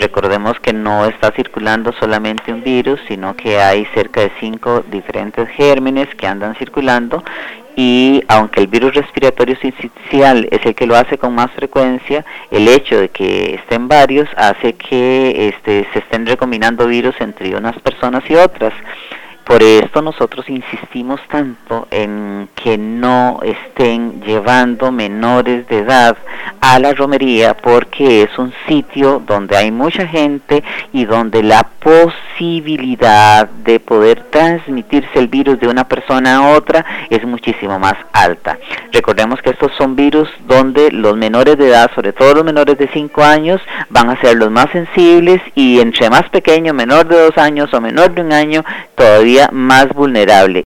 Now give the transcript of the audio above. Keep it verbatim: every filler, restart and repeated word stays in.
Recordemos que no está circulando solamente un virus, sino que hay cerca de cinco diferentes gérmenes que andan circulando, y aunque el virus respiratorio sincicial es el que lo hace con más frecuencia, el hecho de que estén varios hace que este, se estén recombinando virus entre unas personas y otras. Por esto nosotros insistimos tanto en que no estén llevando menores de edad a la romería, porque es un sitio donde hay mucha gente y donde la posibilidad de poder transmitirse el virus de una persona a otra es muchísimo más alta. Recordemos que estos son virus donde los menores de edad, sobre todo los menores de cinco años, van a ser los más sensibles, y entre más pequeño, menor de dos años o menor de un año, todavía más vulnerable.